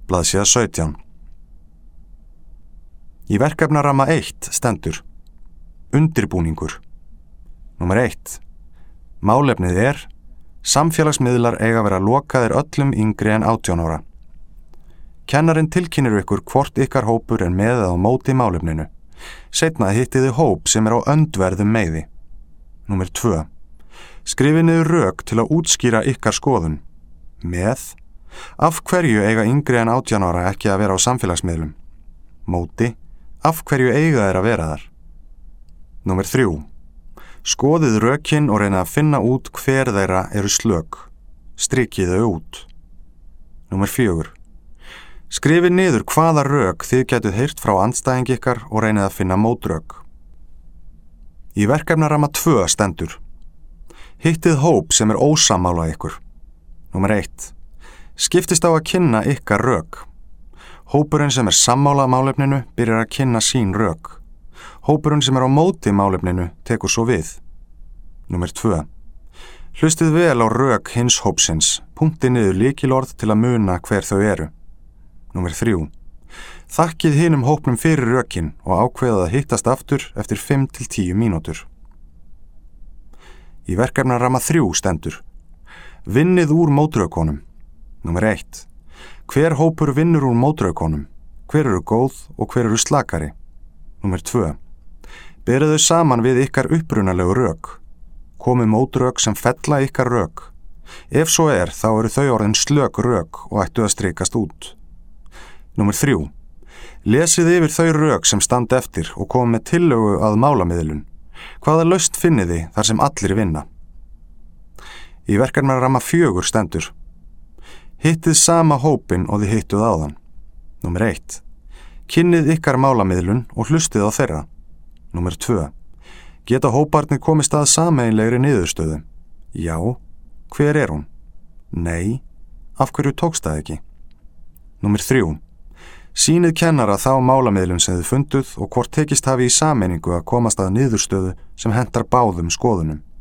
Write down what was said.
blaðsíða 17. Í verkefnaramma 1 stendur Undirbúningur. Númer 1. Málefnið samfélagsmiðlar eiga að vera lokaðir öllum yngri en 18 ára. Kennarinn tilkynnir ykkur hvort ykkar hópur með eða á móti málefninu. Seinna hittið þið hóp sem á öndverðum meiði. Númer 2. Skrifið niður rök til að útskýra ykkar skoðun. Með: af hverju eiga yngri en 18 ára ekki að vera á samfélagsmiðlum? Móti: af hverju eiga þeir að vera þar? Númer 3. Skoðið rökin og reyna að finna út hver þeirra eru slök. Strikið þau út. Númer 4. Skrifið niður hvaða rök þið gætuð heyrt frá andstæðing ykkar og reynið að finna mótrök. Í verkefnaramma 2 stendur Hittið hóp sem ósammála ykkur. Númer 1. Skiptist á að kynna ykkar rök. Hópurinn sem sammála málefninu byrjar að kynna sín rök. Hópurinn sem á móti málefninu tekur svo við. Númer 2. Hlustið vel á rök hins hópsins. Punktið niður lykilorð til að muna hver þau eru. Númer 3. Þakkið hinum hópnum fyrir rökin og ákveðið að hittast aftur eftir 5 til 10 mínútur. Í verkefnaramma 3 stendur Vinnið úr mótrökunum. Númer 1. Hver hópur vinnur úr mótrökunum? Hver eru góð og hver eru slakari? Númer 2. Berið þau saman við ykkar upprunalegu rök. Komið mótrök sem fella ykkar rök. Ef svo þá eru þau orðin slök rök og ættu að strikast út. Númer 3. Lesið yfir þau rök sem standa eftir og komið með tillögu að málamiðlun. Hvaða lausn finnið þið þar sem allir vinna? Í verkefnaramma 4 stendur Hittið sama hópin og þið hittuð áðan. Númer 1. Kynnið ykkar málamiðlun og hlustið á þeirra. Númer 2. Geta hóparnir komist að sameiginlegri niðurstöðu? Já. Hver er hún? Nei. Af hverju tókst það ekki? Númer 3. Sýnið kennara þá málamiðlun sem þið funduð og hvort tekist hafi í sameiningu að komast að niðurstöðu sem hentar báðum skoðunum.